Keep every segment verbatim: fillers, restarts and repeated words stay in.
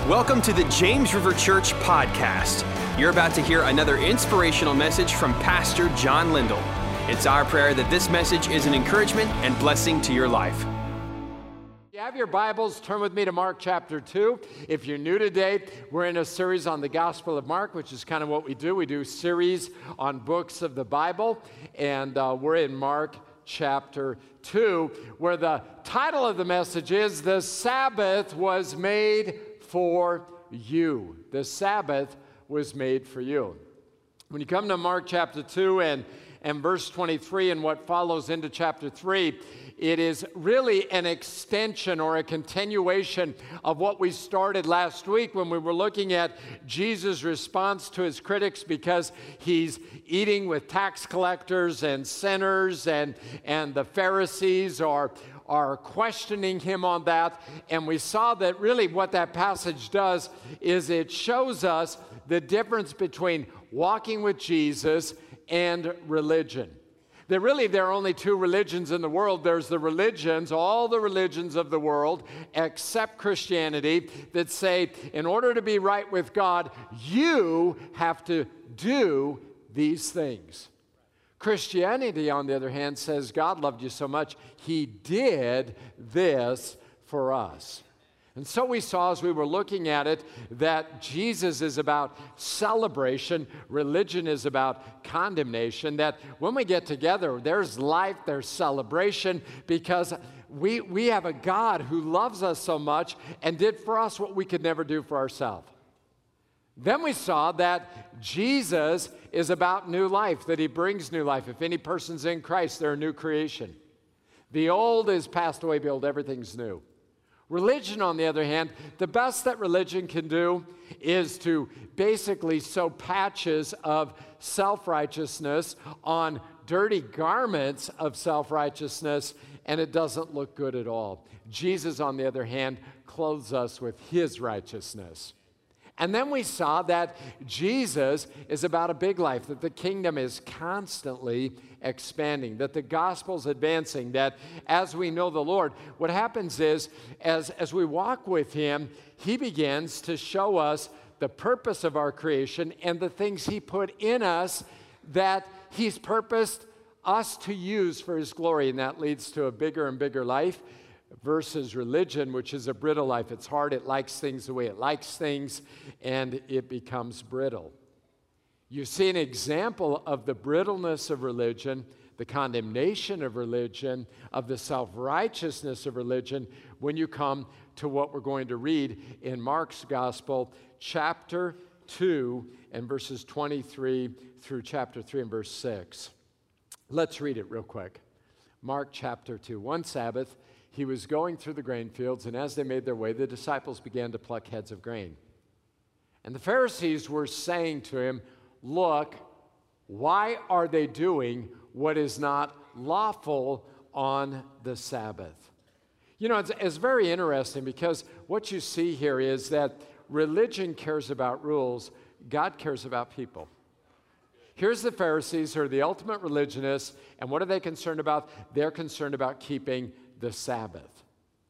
Welcome to the James River Church podcast. You're about to hear another inspirational message from Pastor John Lindell. It's our prayer that this message is an encouragement and blessing to your life. If you have your Bibles, turn with me to Mark chapter two. If you're new today, we're in a series on the Gospel of Mark, which is kind of what we do. We do series on books of the Bible, and uh, we're in Mark chapter two, where the title of the message is, The Sabbath Was Made for You. The Sabbath was made for you. When you come to Mark chapter two and, and verse twenty-three and what follows into chapter three, it is really an extension or a continuation of what we started last week when we were looking at Jesus' response to his critics because he's eating with tax collectors and sinners, and, and the Pharisees are are questioning him on that. And we saw that really what that passage does is it shows us the difference between walking with Jesus and religion. That really there are only two religions in the world. There's the religions, all the religions of the world, except Christianity, that say in order to be right with God, you have to do these things. Christianity, on the other hand, says God loved you so much, he did this for us. And so we saw as we were looking at it that Jesus is about celebration, religion is about condemnation, that when we get together, there's life, there's celebration, because we, we have a God who loves us so much and did for us what we could never do for ourselves. Then we saw that Jesus is about new life, that he brings new life. If any person's in Christ, they're a new creation. The old is passed away, behold, everything's new. Religion, on the other hand, the best that religion can do is to basically sew patches of self-righteousness on dirty garments of self-righteousness, and it doesn't look good at all. Jesus, on the other hand, clothes us with his righteousness. And then we saw that Jesus is about a big life, that the kingdom is constantly expanding, that the gospel's advancing, that as we know the Lord, what happens is, as, as we walk with him, he begins to show us the purpose of our creation and the things he put in us that he's purposed us to use for his glory, and that leads to a bigger and bigger life. Versus religion, which is a brittle life. It's hard, it likes things the way it likes things, and it becomes brittle. You see an example of the brittleness of religion, the condemnation of religion, of the self-righteousness of religion, when you come to what we're going to read in Mark's Gospel, chapter two, and verses twenty-three through chapter three and verse six. Let's read it real quick. Mark chapter two. One Sabbath, he was going through the grain fields, and as they made their way, the disciples began to pluck heads of grain. And the Pharisees were saying to him, "Look, why are they doing what is not lawful on the Sabbath?" You know, it's, it's very interesting because what you see here is that religion cares about rules, God cares about people. Here's the Pharisees who are the ultimate religionists, and what are they concerned about? They're concerned about keeping the Sabbath.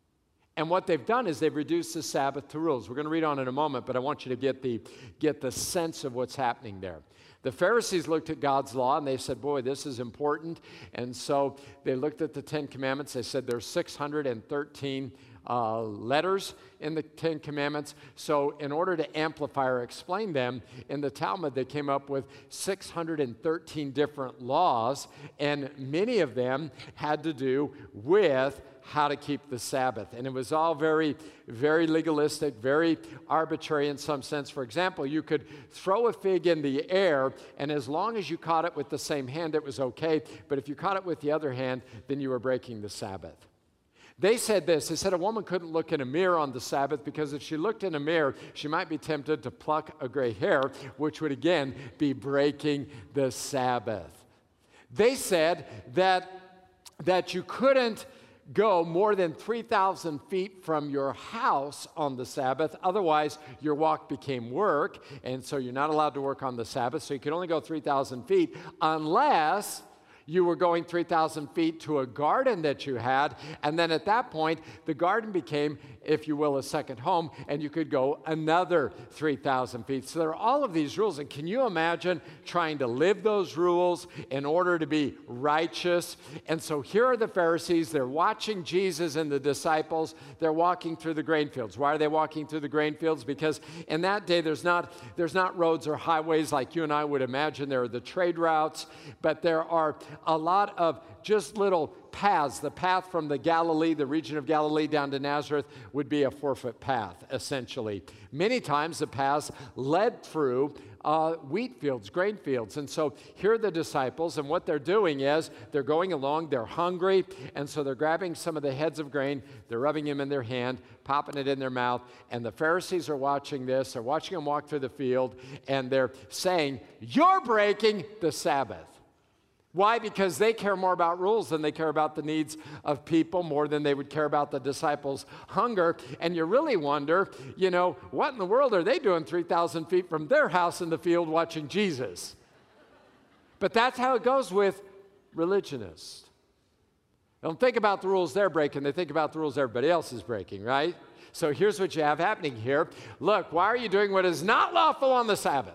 And what they've done is they've reduced the Sabbath to rules. We're going to read on in a moment, but I want you to get the, get the sense of what's happening there. The Pharisees looked at God's law and they said, boy, this is important. And so they looked at the Ten Commandments. They said there's six hundred thirteen uh, letters in the Ten Commandments. So in order to amplify or explain them, in the Talmud they came up with six hundred thirteen different laws, and many of them had to do with how to keep the Sabbath. And it was all very, very legalistic, very arbitrary in some sense. For example, you could throw a fig in the air, and as long as you caught it with the same hand, it was okay. But if you caught it with the other hand, then you were breaking the Sabbath. They said this, they said a woman couldn't look in a mirror on the Sabbath because if she looked in a mirror, she might be tempted to pluck a gray hair, which would again be breaking the Sabbath. They said that, that you couldn't go more than three thousand feet from your house on the Sabbath. Otherwise, your walk became work, and so you're not allowed to work on the Sabbath. So you can only go three thousand feet unless you were going three thousand feet to a garden that you had, and then at that point, the garden became, if you will, a second home, and you could go another three thousand feet. So there are all of these rules, and can you imagine trying to live those rules in order to be righteous? And so here are the Pharisees. They're watching Jesus and the disciples. They're walking through the grain fields. Why are they walking through the grain fields? Because in that day, there's not, there's not roads or highways like you and I would imagine. There are the trade routes, but there are a lot of just little paths. The path from the Galilee, the region of Galilee down to Nazareth would be a four-foot path, essentially. Many times the paths led through uh, wheat fields, grain fields. And so here are the disciples, and what they're doing is they're going along, they're hungry, and so they're grabbing some of the heads of grain, they're rubbing them in their hand, popping it in their mouth, and the Pharisees are watching this, they're watching them walk through the field, and they're saying, "You're breaking the Sabbath." Why? Because they care more about rules than they care about the needs of people, more than they would care about the disciples' hunger. And you really wonder, you know, what in the world are they doing three thousand feet from their house in the field watching Jesus? But that's how it goes with religionists. They don't think about the rules they're breaking, they think about the rules everybody else is breaking, right? So here's what you have happening here. Look, why are you doing what is not lawful on the Sabbath?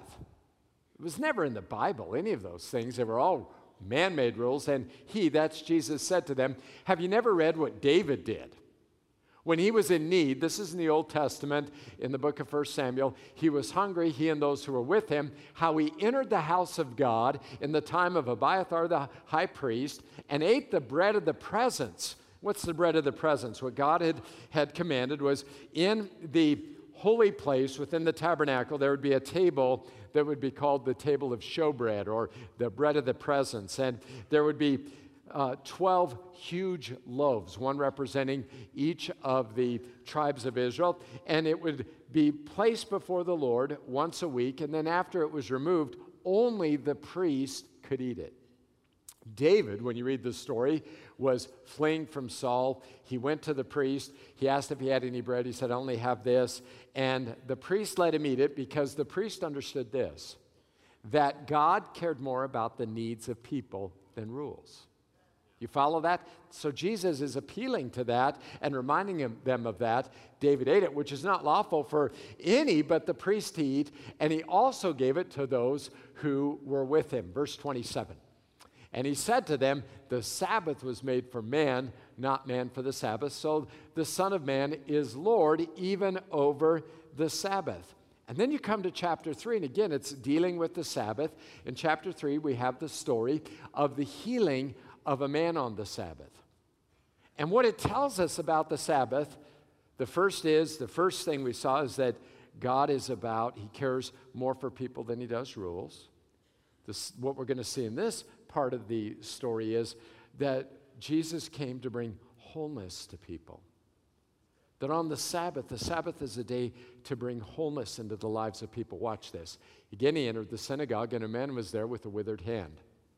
It was never in the Bible, any of those things. They were all man-made rules, and he, that's Jesus, said to them, have you never read what David did? When he was in need, this is in the Old Testament, in the book of First Samuel, he was hungry, he and those who were with him, how he entered the house of God in the time of Abiathar the high priest, and ate the bread of the presence. What's the bread of the presence? What God had, had commanded was in the holy place within the tabernacle, there would be a table that would be called the table of showbread, or the bread of the presence. And there would be uh, twelve huge loaves, one representing each of the tribes of Israel. And it would be placed before the Lord once a week. And then after it was removed, only the priest could eat it. David, when you read the story, was fleeing from Saul. He went to the priest. He asked if he had any bread. He said, I only have this. And the priest let him eat it because the priest understood this, that God cared more about the needs of people than rules. You follow that? So Jesus is appealing to that and reminding him, them of that. David ate it, which is not lawful for any but the priest to eat. And he also gave it to those who were with him. Verse twenty-seven. And he said to them, the Sabbath was made for man, not man for the Sabbath. So the Son of Man is Lord even over the Sabbath. And then you come to chapter three, and again, it's dealing with the Sabbath. In chapter three, we have the story of the healing of a man on the Sabbath. And what it tells us about the Sabbath, the first is, the first thing we saw is that God is about, he cares more for people than he does rules. This, what we're going to see in this part of the story is that Jesus came to bring wholeness to people. That on the Sabbath, the Sabbath is a day to bring wholeness into the lives of people. Watch this. Again, he entered the synagogue, and a man was there with a withered hand.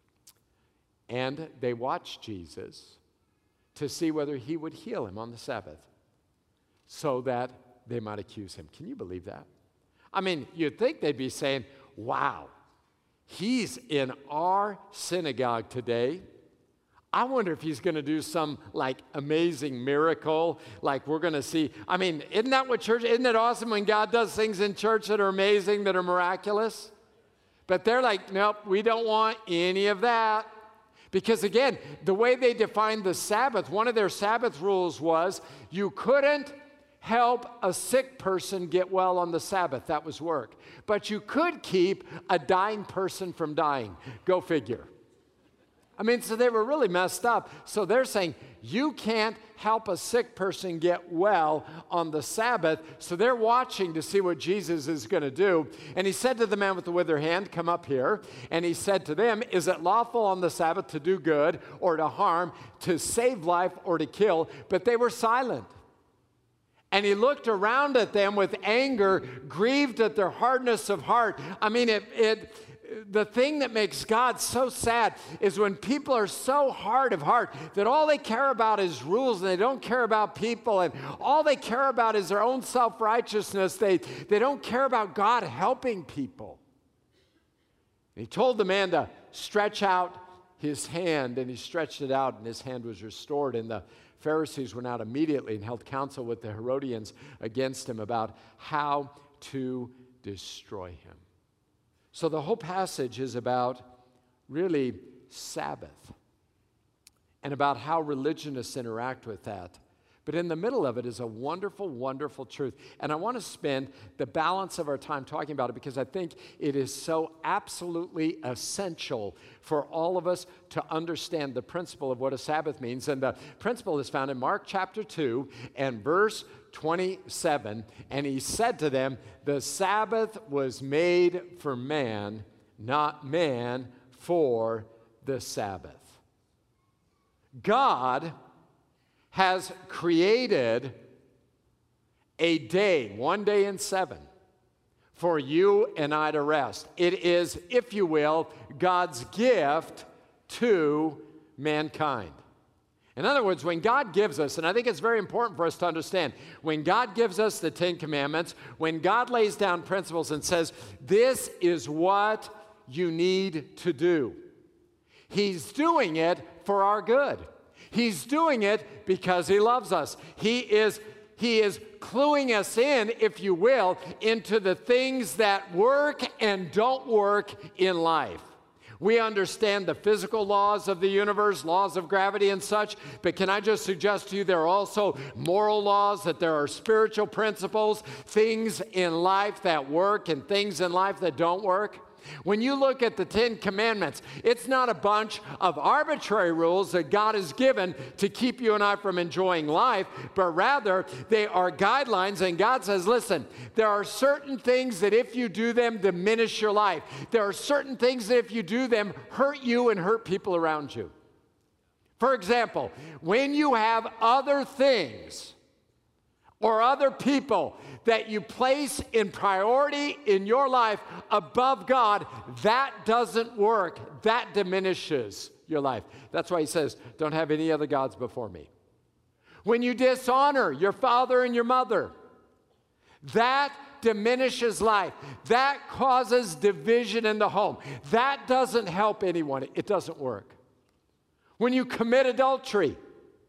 And they watched Jesus to see whether he would heal him on the Sabbath so that they might accuse him. Can you believe that? I mean, you'd think they'd be saying, wow, he's in our synagogue today. I wonder if he's going to do some like amazing miracle, like we're going to see. I mean, isn't that what church, isn't it awesome when God does things in church that are amazing, that are miraculous? But they're like, nope, we don't want any of that. Because again, the way they defined the Sabbath, one of their Sabbath rules was you couldn't help a sick person get well on the Sabbath. That was work. But you could keep a dying person from dying. Go figure. I mean, so they were really messed up. So they're saying, you can't help a sick person get well on the Sabbath. So they're watching to see what Jesus is going to do. And he said to the man with the withered hand, come up here. And he said to them, is it lawful on the Sabbath to do good or to harm, to save life or to kill? But they were silent. And he looked around at them with anger, grieved at their hardness of heart. I mean, it, it, the thing that makes God so sad is when people are so hard of heart that all they care about is rules and they don't care about people, and all they care about is their own self-righteousness. They, they don't care about God helping people. And he told the man to stretch out his hand, and he stretched it out, and his hand was restored. And the Pharisees went out immediately and held counsel with the Herodians against him about how to destroy him. So the whole passage is about really Sabbath and about how religionists interact with that. But in the middle of it is a wonderful, wonderful truth. And I want to spend the balance of our time talking about it because I think it is so absolutely essential for all of us to understand the principle of what a Sabbath means. And the principle is found in Mark chapter two and verse twenty-seven. And he said to them, the Sabbath was made for man, not man for the Sabbath. God has created a day, one day in seven, for you and I to rest. It is, if you will, God's gift to mankind. In other words, when God gives us, and I think it's very important for us to understand, when God gives us the Ten Commandments, when God lays down principles and says, this is what you need to do, He's doing it for our good. He's doing it because He loves us. He is, he is cluing us in, if you will, into the things that work and don't work in life. We understand the physical laws of the universe, laws of gravity and such, but can I just suggest to you there are also moral laws, that there are spiritual principles, things in life that work and things in life that don't work? When you look at the Ten Commandments, it's not a bunch of arbitrary rules that God has given to keep you and I from enjoying life, but rather they are guidelines, and God says, listen, there are certain things that if you do them, diminish your life. There are certain things that if you do them, hurt you and hurt people around you. For example, when you have other things or other people that you place in priority in your life above God, that doesn't work. That diminishes your life. That's why He says, don't have any other gods before me. When you dishonor your father and your mother, that diminishes life. That causes division in the home. That doesn't help anyone. It doesn't work. When you commit adultery,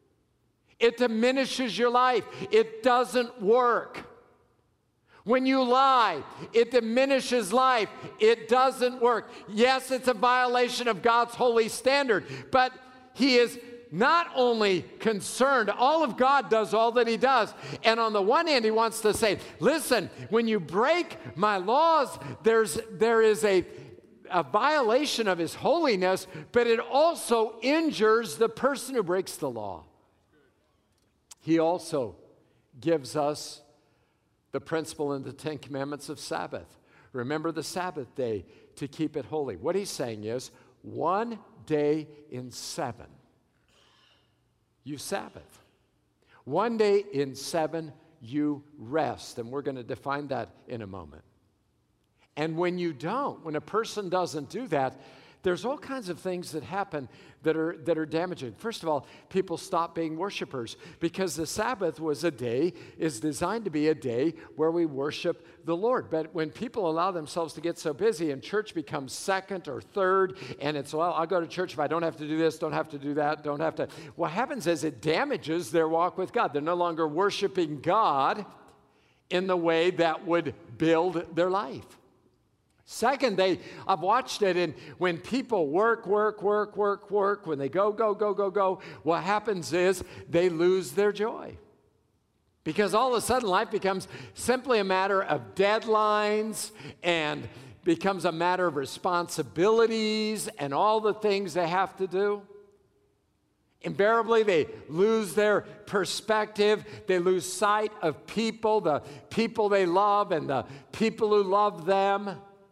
it diminishes your life. It doesn't work. When you lie, it diminishes life. It doesn't work. Yes, it's a violation of God's holy standard, but He is not only concerned, all of God does all that He does. And on the one hand, He wants to say, listen, when you break my laws, there's, there is a, a violation of His holiness, but it also injures the person who breaks the law. He also gives us the principle in the Ten Commandments of Sabbath. Remember the Sabbath day to keep it holy. What He's saying is, one day in seven, you Sabbath. One day in seven, you rest. And we're going to define that in a moment. And when you don't, when a person doesn't do that, there's all kinds of things that happen that are, that are damaging. First of all, people stop being worshipers because the Sabbath was a day, is designed to be a day where we worship the Lord. But when people allow themselves to get so busy and church becomes second or third, and it's, well, I'll go to church if I don't have to do this, don't have to do that, don't have to. What happens is it damages their walk with God. They're no longer worshiping God in the way that would build their life. Second, they, I've watched it, and when people work, work, work, work, work, when they go, go, go, go, go, what happens is they lose their joy. Because all of a sudden life becomes simply a matter of deadlines and becomes a matter of responsibilities and all the things they have to do. Invariably, they lose their perspective. They lose sight of people, the people they love and the people who love them.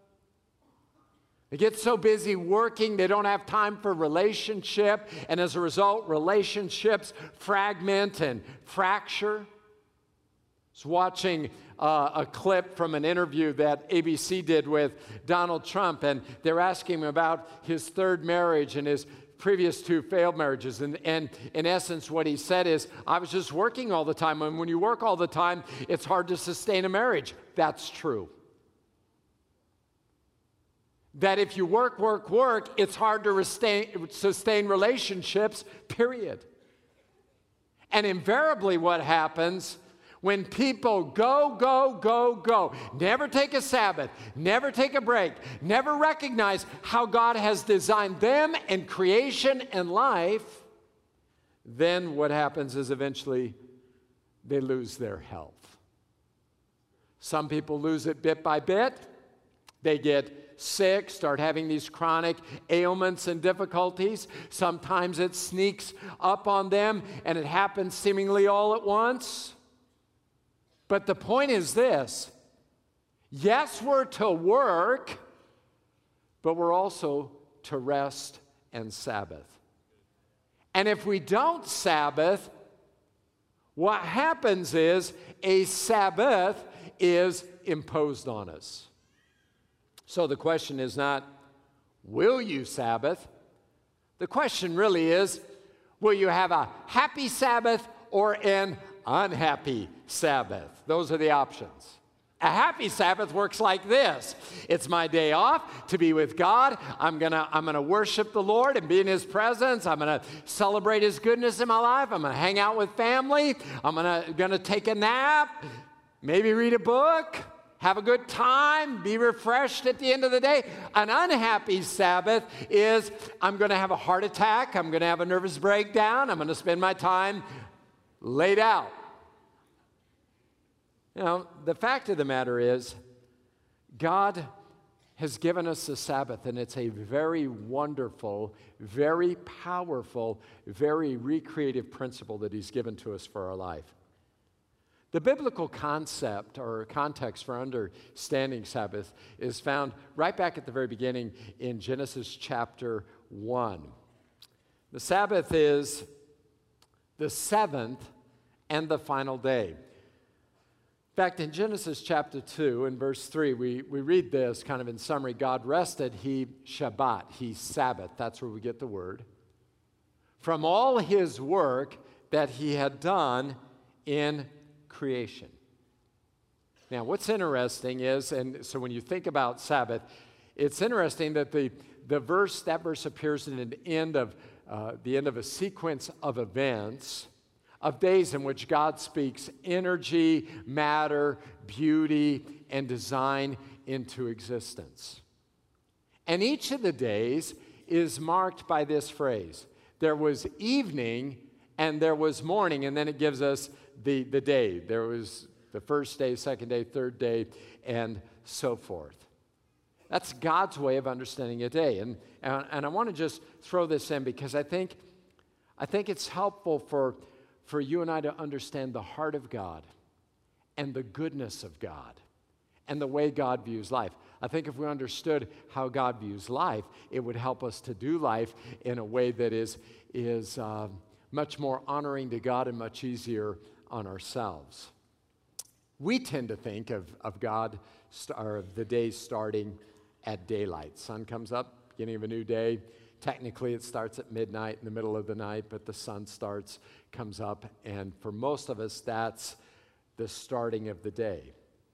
They get so busy working, they don't have time for relationship, and as a result, relationships fragment and fracture. I was watching uh, a clip from an interview that A B C did with Donald Trump, and they're asking him about his third marriage and his previous two failed marriages. And, and in essence, what he said is, I was just working all the time, and when you work all the time, it's hard to sustain a marriage. That's true. that if you work, work, work, it's hard to sustain, sustain relationships, period. And invariably what happens when people go, go, go, go, never take a Sabbath, never take a break, never recognize how God has designed them and creation and life, then what happens is eventually they lose their health. Some people lose it bit by bit. They get sick, start having these chronic ailments and difficulties. Sometimes it sneaks up on them and it happens seemingly all at once. But the point is this: yes, we're to work, but we're also to rest and Sabbath. And if we don't Sabbath, what happens is a Sabbath is imposed on us. So the question is not, will you Sabbath? The question really is, will you have a happy Sabbath or an unhappy Sabbath? Those are the options. A happy Sabbath works like this. It's my day off to be with God. I'm gonna, I'm gonna worship the Lord and be in His presence. I'm gonna celebrate His goodness in my life. I'm gonna hang out with family. I'm gonna, gonna take a nap, maybe read a book, have a good time, be refreshed at the end of the day. An unhappy Sabbath is, I'm gonna have a heart attack. I'm gonna have a nervous breakdown. I'm gonna spend my time laid out. You know, the fact of the matter is, God has given us the Sabbath, and it's a very wonderful, very powerful, very recreative principle that He's given to us for our life. The biblical concept or context for understanding Sabbath is found right back at the very beginning in Genesis chapter one. The Sabbath is the seventh and the final day. In fact, in Genesis chapter two, in verse three, we, we read this kind of in summary. God rested, He Shabbat, He Sabbath. That's where we get the word. From all His work that He had done in creation. Now, what's interesting is, and so when you think about Sabbath, it's interesting that the, the verse, that verse appears in the end of, uh, the end of a sequence of events, of days in which God speaks energy, matter, beauty, and design into existence. And each of the days is marked by this phrase: there was evening and there was morning, and then it gives us the, the day. There was the first day, second day, third day, and so forth. That's God's way of understanding a day. And, and, and I want to just throw this in because I think, I think it's helpful for for you and I to understand the heart of God and the goodness of God and the way God views life. I think if we understood how God views life, it would help us to do life in a way that is, is uh, much more honoring to God and much easier on ourselves. We tend to think of, of God, st- or the day starting at daylight. Sun comes up, beginning of a new day. Technically, it starts at midnight in the middle of the night, but the sun starts, comes up, and for most of us, that's the starting of the day.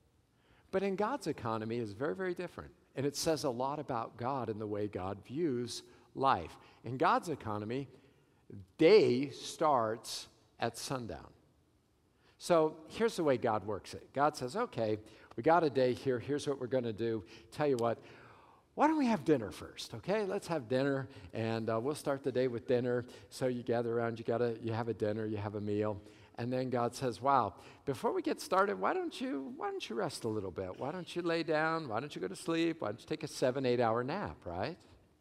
But in God's economy, it's very, very different, and it says a lot about God and the way God views life. In God's economy, day starts at sundown. So here's the way God works it. God says, okay, we got a day here. Here's what we're going to do. Tell you what. Why don't we have dinner first, okay? Let's have dinner, and uh, we'll start the day with dinner. So you gather around, you gotta, you have a dinner, you have a meal, and then God says, wow, before we get started, why don't you, why don't you rest a little bit? Why don't you lay down? Why don't you go to sleep? Why don't you take a seven, eight hour nap, right?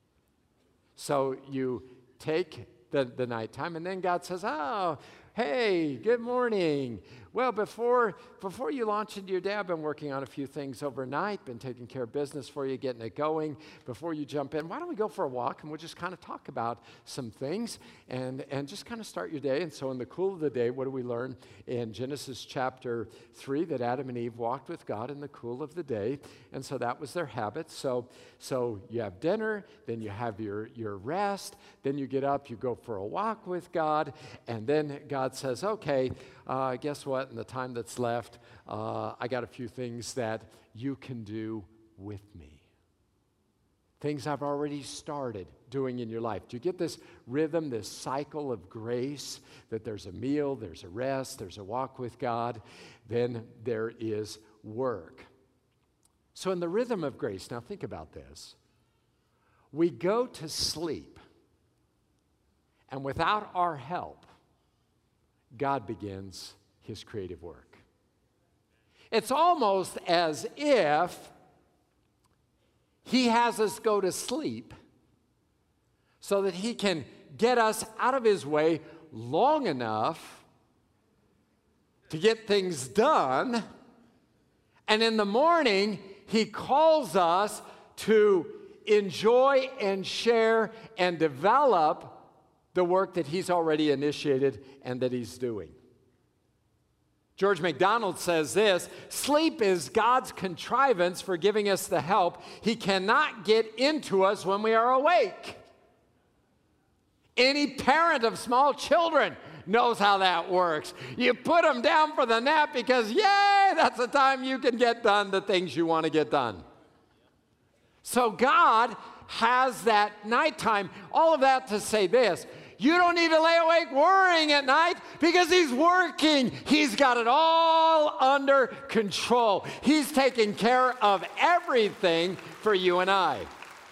So you take the, the nighttime, and then God says, oh, hey, good morning. Well, before, before you launch into your day, I've been working on a few things overnight, been taking care of business for you, getting it going. Before you jump in, why don't we go for a walk, and we'll just kind of talk about some things and, and just kind of start your day. And so in the cool of the day, what do we learn in Genesis chapter three? That Adam and Eve walked with God in the cool of the day, and so that was their habit. So, so you have dinner, then you have your, your rest, then you get up, you go for a walk with God, and then God says, okay, uh, guess what? In the time that's left, uh, I got a few things that you can do with me. things I've already started doing in your life. Do you get this rhythm, this cycle of grace, that there's a meal, there's a rest, there's a walk with God, then there is work. So in the rhythm of grace, now think about this. We go to sleep, and without our help, God begins his creative work. It's almost as if he has us go to sleep so that he can get us out of his way long enough to get things done. And in the morning, he calls us to enjoy and share and develop the work that he's already initiated and that he's doing. George MacDonald says this: sleep is God's contrivance for giving us the help he cannot get into us when we are awake. Any parent of small children knows how that works. You put them down for the nap because, yay, that's the time you can get done the things you want to get done. So God has that nighttime, all of that to say this: you don't need to lay awake worrying at night because he's working. He's got it all under control. He's taking care of everything for you and I.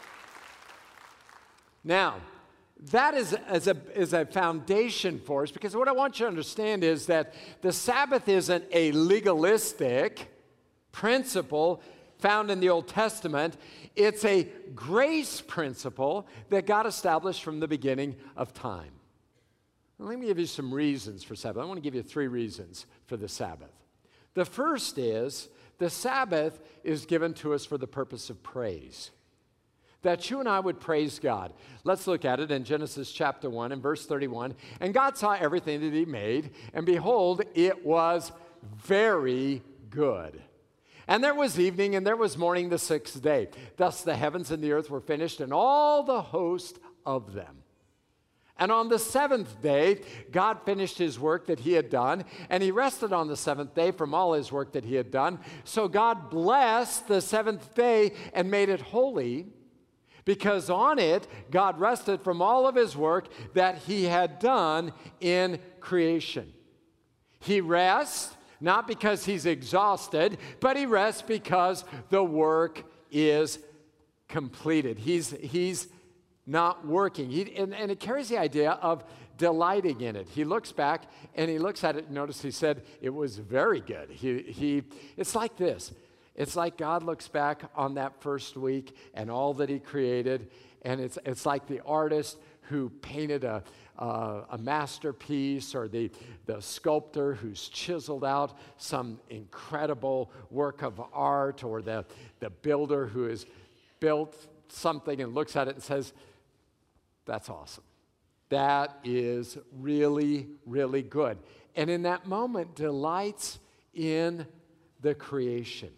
Now, that is, is, a, is a foundation for us, because what I want you to understand is that the Sabbath isn't a legalistic principle found in the Old Testament. It's a grace principle that God established from the beginning of time. Now, let me give you some reasons for Sabbath. I want to give you three reasons for the Sabbath. The first is the Sabbath is given to us for the purpose of praise, that you and I would praise God. Let's look at it in Genesis chapter one and verse thirty-one. And God saw everything that he made, and behold, it was very good. And there was evening, and there was morning the sixth day. Thus the heavens and the earth were finished, and all the host of them. And on the seventh day, God finished his work that he had done, and he rested on the seventh day from all his work that he had done. So God blessed the seventh day and made it holy, because on it God rested from all of his work that he had done in creation. He rests not because he's exhausted, but he rests because the work is completed. He's, he's not working. He, and, and it carries the idea of delighting in it. He looks back and he looks at it. Notice he said it was very good. He, he, it's like this. It's like God looks back on that first week and all that he created, and it's, it's like the artist who painted a, uh, a masterpiece, or the, the sculptor who's chiseled out some incredible work of art, or the, the builder who has built something and looks at it and says, that's awesome. That is really, really good. And in that moment, delights in the creation.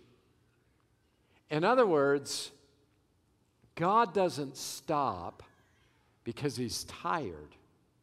In other words, God doesn't stop because he's tired.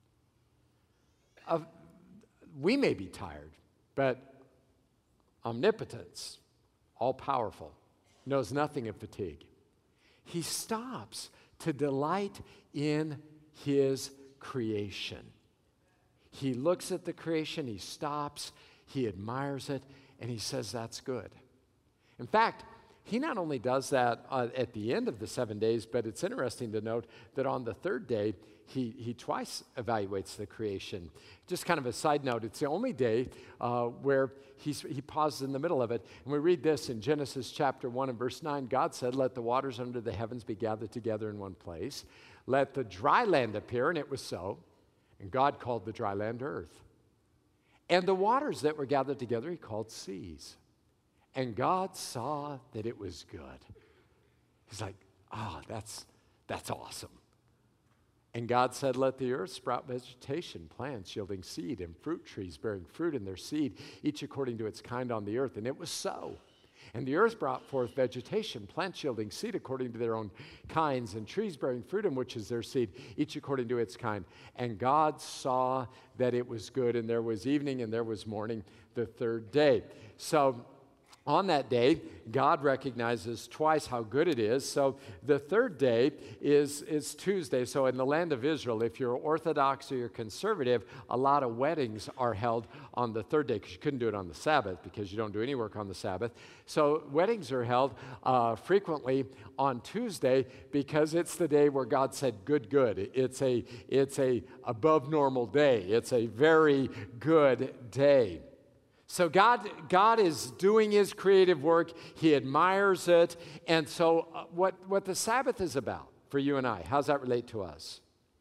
Of, we may be tired, but omnipotence, all-powerful, knows nothing of fatigue. He stops to delight in his creation. He looks at the creation, he stops, he admires it, and he says, that's good. In fact, he not only does that uh, at the end of the seven days, but it's interesting to note that on the third day, he, he twice evaluates the creation. Just kind of a side note, it's the only day uh, where he's, he pauses in the middle of it. And we read this in Genesis chapter one and verse nine. God said, let the waters under the heavens be gathered together in one place. Let the dry land appear, and it was so. And God called the dry land earth. And the waters that were gathered together he called seas. And God saw that it was good. He's like, oh, that's, that's awesome. And God said, let the earth sprout vegetation, plants yielding seed, and fruit trees bearing fruit in their seed, each according to its kind on the earth. And it was so. And the earth brought forth vegetation, plants yielding seed according to their own kinds, and trees bearing fruit in which is their seed, each according to its kind. And God saw that it was good, and there was evening and there was morning the third day. So On that day, God recognizes twice how good it is. So the third day is, is Tuesday. So in the land of Israel, if you're Orthodox or you're conservative, a lot of weddings are held on the third day because you couldn't do it on the Sabbath because you don't do any work on the Sabbath. So weddings are held uh, frequently on Tuesday because it's the day where God said, good, good. It's a, it's a above normal day. It's a very good day. So God, God is doing his creative work. He admires it. And so uh, what, what the Sabbath is about for you and I, how does that relate to us?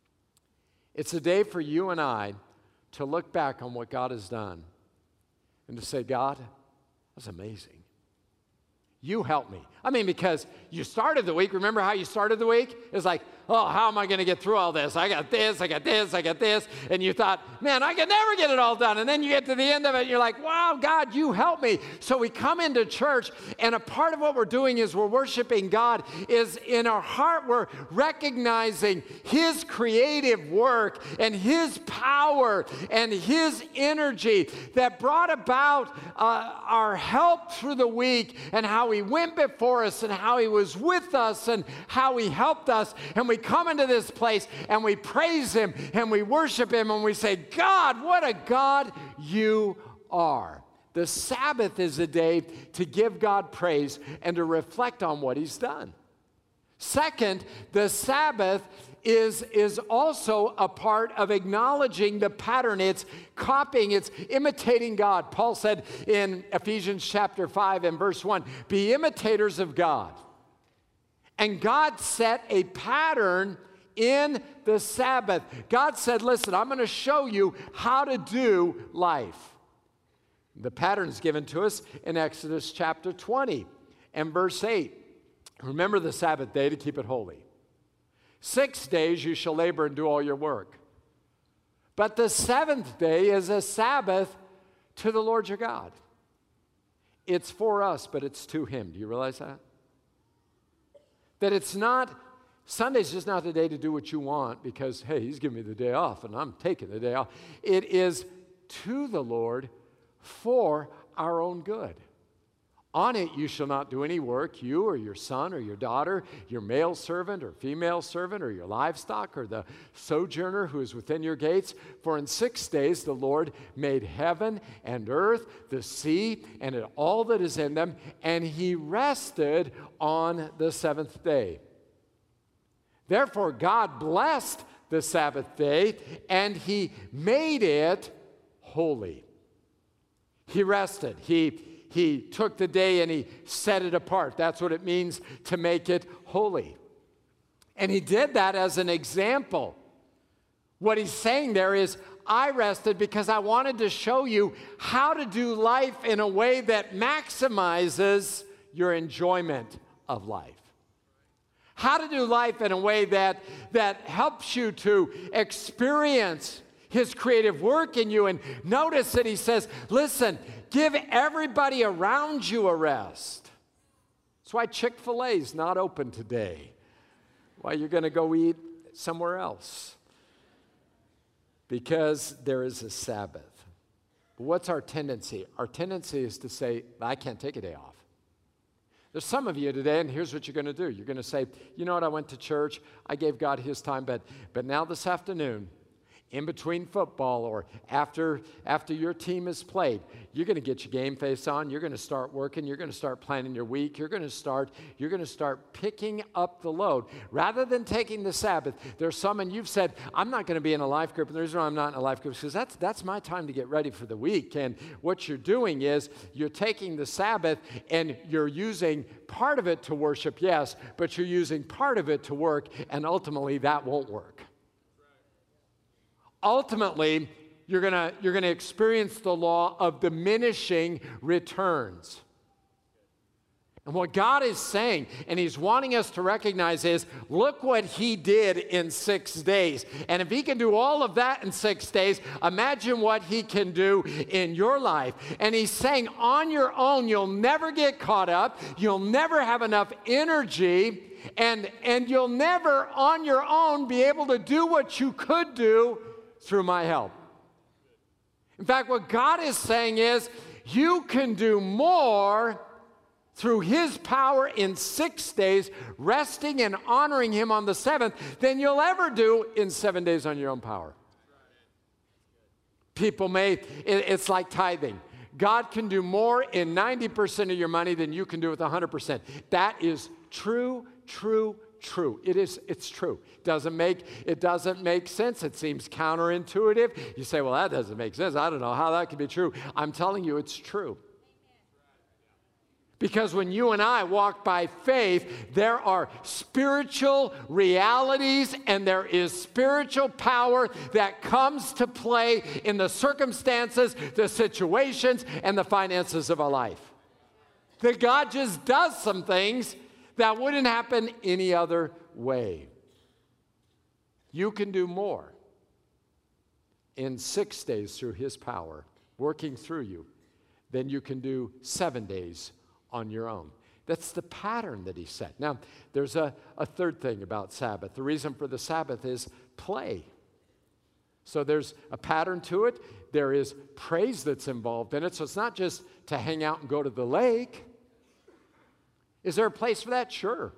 It's a day for you and I to look back on what God has done and to say, God, that's amazing. You help me. I mean, because you started the week. Remember how you started the week? It's like, oh, how am I going to get through all this? I got this, I got this, I got this. And you thought, man, I can never get it all done. And then you get to the end of it, and you're like, wow, God, you help me. So we come into church, and a part of what we're doing is we're worshiping God, is in our heart we're recognizing his creative work and his power and his energy that brought about uh, our help through the week, and how he went before us and how he was with us and how he helped us. And we come into this place and we praise him and we worship him and we say, God, what a God you are. The Sabbath is a day to give God praise and to reflect on what he's done. Second, the Sabbath is, is also a part of acknowledging the pattern. It's copying, it's imitating God. Paul said in Ephesians chapter five and verse one, be imitators of God. And God set a pattern in the Sabbath. God said, listen, I'm going to show you how to do life. The pattern is given to us in Exodus chapter twenty and verse eight. Remember the Sabbath day to keep it holy. Six days you shall labor and do all your work. But the seventh day is a Sabbath to the Lord your God. It's for us, but it's to him. Do you realize that? That it's not, Sunday's just not the day to do what you want because, hey, he's giving me the day off and I'm taking the day off. It is to the Lord for our own good. On it you shall not do any work, you or your son or your daughter, your male servant or female servant or your livestock or the sojourner who is within your gates. For in six days the Lord made heaven and earth, the sea, and all that is in them, and he rested on the seventh day. Therefore God blessed the Sabbath day, and he made it holy. He rested. He He took the day and he set it apart. That's what it means to make it holy. And he did that as an example. What he's saying there is, I rested because I wanted to show you how to do life in a way that maximizes your enjoyment of life. How to do life in a way that, that helps you to experience his creative work in you. And notice that he says, listen, give everybody around you a rest. That's why Chick-fil-A is not open today. Why you're going to go eat somewhere else. Because there is a Sabbath. But what's our tendency? Our tendency is to say, I can't take a day off. There's some of you today, and here's what you're going to do. You're going to say, you know what, I went to church, I gave God his time, but, but now this afternoon, in between football or after, after your team has played, you're going to get your game face on, you're going to start working, you're going to start planning your week, you're going to start, you're going to start picking up the load. Rather than taking the Sabbath, there's some, and you've said, I'm not going to be in a life group, and the reason why I'm not in a life group is because that's, that's my time to get ready for the week. And what you're doing is you're taking the Sabbath and you're using part of it to worship, yes, but you're using part of it to work, and ultimately that won't work. Ultimately, you're gonna, you're gonna experience the law of diminishing returns. And what God is saying, and he's wanting us to recognize is, look what he did in six days. And if he can do all of that in six days, imagine what he can do in your life. And he's saying, on your own, you'll never get caught up. You'll never have enough energy. And, and you'll never, on your own, be able to do what you could do through my help. In fact, what God is saying is, you can do more through his power in six days, resting and honoring him on the seventh, than you'll ever do in seven days on your own power. People may, it, it's like tithing. God can do more in ninety percent of your money than you can do with one hundred percent. That is true, true, true. It is, it's true. It doesn't make, it doesn't make sense. It seems counterintuitive. You say, well, that doesn't make sense. I don't know how that can be true. I'm telling you, it's true. Because when you and I walk by faith, there are spiritual realities and there is spiritual power that comes to play in the circumstances, the situations, and the finances of our life. That God just does some things that wouldn't happen any other way. You can do more in six days through his power, working through you, than you can do seven days on your own. That's the pattern that he set. Now, there's a, a third thing about Sabbath. The reason for the Sabbath is play. So there's a pattern to it. There is praise that's involved in it. So it's not just to hang out and go to the lake. Is there a place for that? Sure.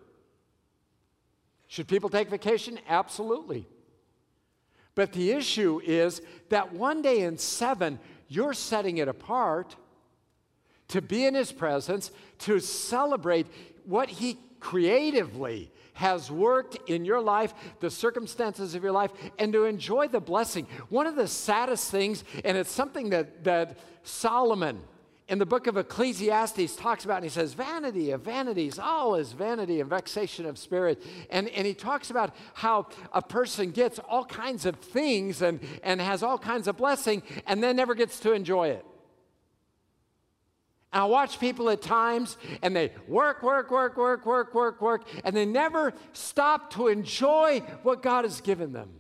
Should people take vacation? Absolutely. But the issue is that one day in seven, you're setting it apart to be in his presence, to celebrate what he creatively has worked in your life, the circumstances of your life, and to enjoy the blessing. One of the saddest things, and it's something that, that Solomon in the book of Ecclesiastes talks about, and he says, vanity of vanities, all is vanity and vexation of spirit. And, and he talks about how a person gets all kinds of things and, and has all kinds of blessing and then never gets to enjoy it. And I watch people at times, and they work, work, work, work, work, work, work, and they never stop to enjoy what God has given them.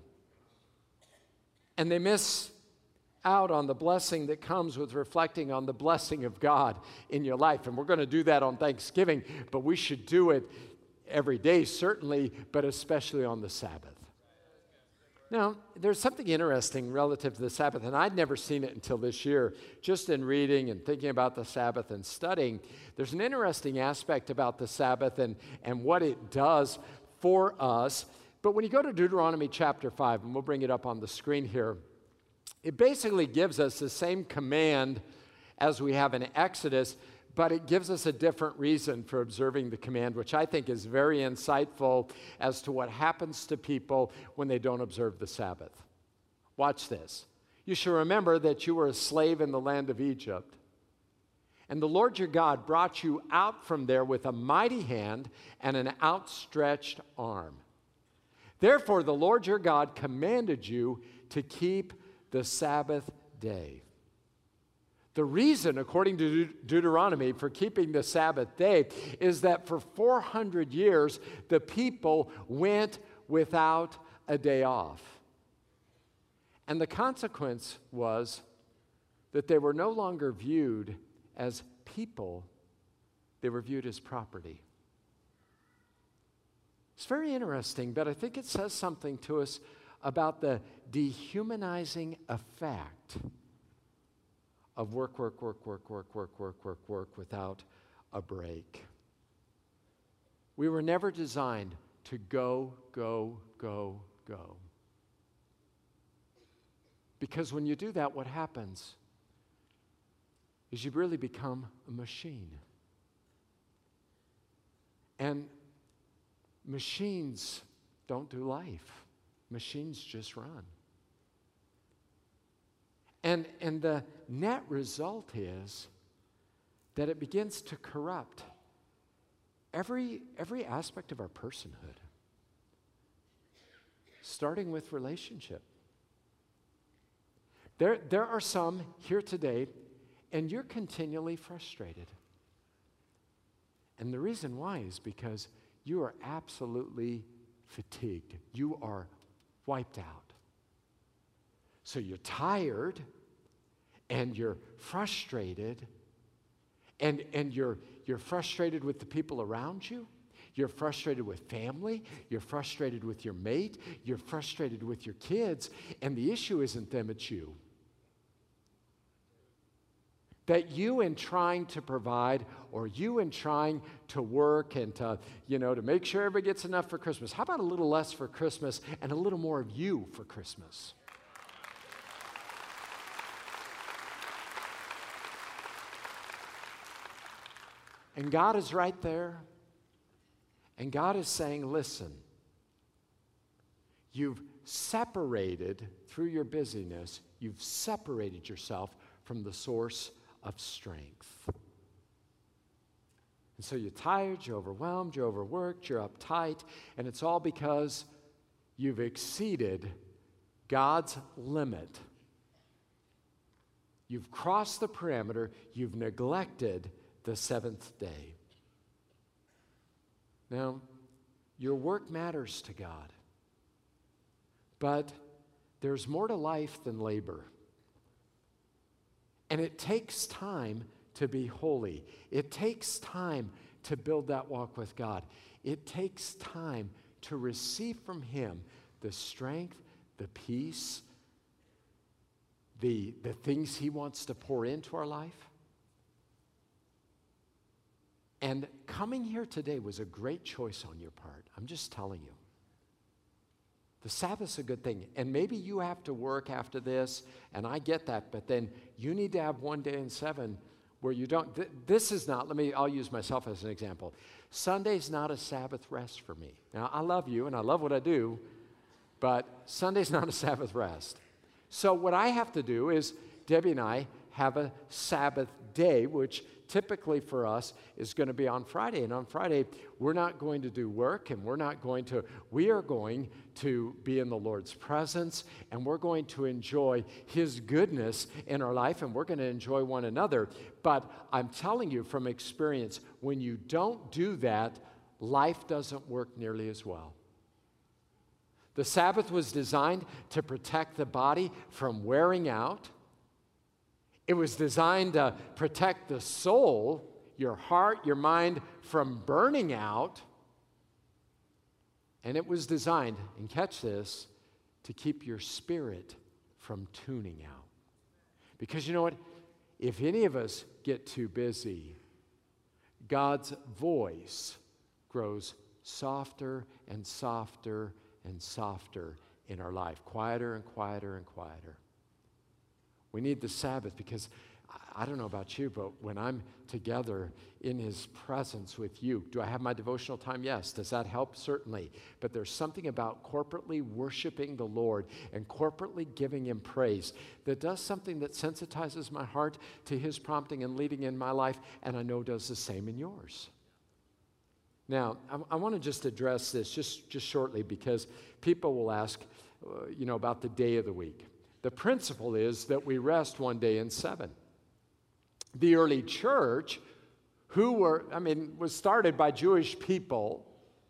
And they miss out on the blessing that comes with reflecting on the blessing of God in your life. And we're going to do that on Thanksgiving, but we should do it every day, certainly, but especially on the Sabbath. Now, there's something interesting relative to the Sabbath, and I'd never seen it until this year. Just in reading and thinking about the Sabbath and studying, there's an interesting aspect about the Sabbath and, and what it does for us. But when you go to Deuteronomy chapter five, and we'll bring it up on the screen here, it basically gives us the same command as we have in Exodus, but it gives us a different reason for observing the command, which I think is very insightful as to what happens to people when they don't observe the Sabbath. Watch this. You should remember that you were a slave in the land of Egypt, and the Lord your God brought you out from there with a mighty hand and an outstretched arm. Therefore, the Lord your God commanded you to keep the Sabbath day. The reason, according to De- Deuteronomy, for keeping the Sabbath day is that for four hundred years, the people went without a day off. And the consequence was that they were no longer viewed as people, they were viewed as property. It's very interesting, but I think it says something to us about the dehumanizing effect of work, work, work, work, work, work, work, work, work without a break. We were never designed to go, go, go, go. Because when you do that, what happens is you really become a machine. And machines don't do life. Machines just run. And, and the net result is that it begins to corrupt every, every aspect of our personhood, starting with relationship. There, there are some here today, and you're continually frustrated. And the reason why is because you are absolutely fatigued. You are wiped out. So you're tired, and you're frustrated, and, and you're, you're frustrated with the people around you. You're frustrated with family. You're frustrated with your mate. You're frustrated with your kids. And the issue isn't them, it's you. that you in trying to provide, or you in trying to work and to, you know, to make sure everybody gets enough for Christmas, how about a little less for Christmas and a little more of you for Christmas? And God is right there. And God is saying, listen, you've separated, through your busyness, you've separated yourself from the source of strength. And so you're tired, you're overwhelmed, you're overworked, you're uptight, and it's all because you've exceeded God's limit. You've crossed the perimeter, you've neglected the seventh day. Now, your work matters to God, but there's more to life than labor. And it takes time to be holy. It takes time to build that walk with God. It takes time to receive from Him the strength, the peace, the, the things He wants to pour into our life. And coming here today was a great choice on your part. I'm just telling you. The Sabbath's a good thing. And maybe you have to work after this, and I get that, but then you need to have one day in seven where you don't. Th- this is not, let me, I'll use myself as an example. Sunday's not a Sabbath rest for me. Now, I love you, and I love what I do, but Sunday's not a Sabbath rest. So what I have to do is, Debbie and I have a Sabbath day, which typically for us is going to be on Friday. And on Friday, we're not going to do work, and we're not going to, we are going to be in the Lord's presence, and we're going to enjoy His goodness in our life, and we're going to enjoy one another. But I'm telling you from experience, when you don't do that, life doesn't work nearly as well. The Sabbath was designed to protect the body from wearing out. It was designed to protect the soul, your heart, your mind, from burning out. And it was designed, and catch this, to keep your spirit from tuning out. Because you know what? If any of us get too busy, God's voice grows softer and softer and softer in our life, quieter and quieter and quieter. We need the Sabbath because, I don't know about you, but when I'm together in His presence with you, do I have my devotional time? Yes. Does that help? Certainly. But there's something about corporately worshiping the Lord and corporately giving Him praise that does something that sensitizes my heart to His prompting and leading in my life, and I know does the same in yours. Now, I, I want to just address this just, just shortly because people will ask, uh, you know, about the day of the week. The principle is that we rest one day in seven. The early church, who were, I mean, was started by Jewish people,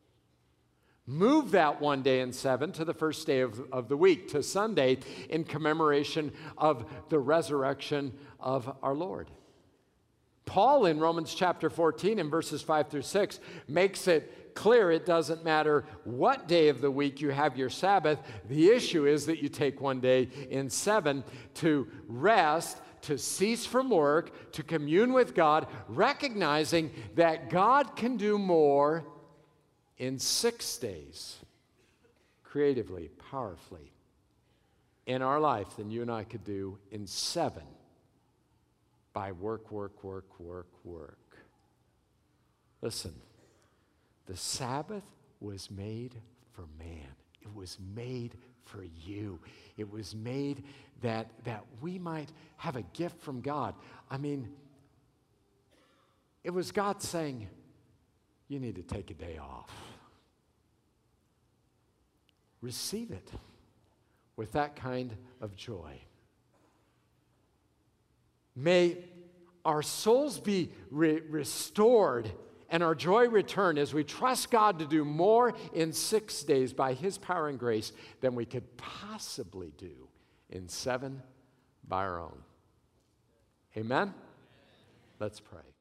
moved that one day in seven to the first day of, of the week, to Sunday, in commemoration of the resurrection of our Lord. Paul in Romans chapter fourteen in verses five through six makes it clear it doesn't matter what day of the week you have your Sabbath. The issue is that you take one day in seven to rest, to cease from work, to commune with God, recognizing that God can do more in six days, creatively, powerfully, in our life than you and I could do in seven by work, work, work, work, work. Listen. The Sabbath was made for man. It was made for you. It was made that, that we might have a gift from God. I mean, it was God saying, you need to take a day off. Receive it with that kind of joy. May our souls be re- restored and our joy return as we trust God to do more in six days by His power and grace than we could possibly do in seven by our own. Amen? Let's pray.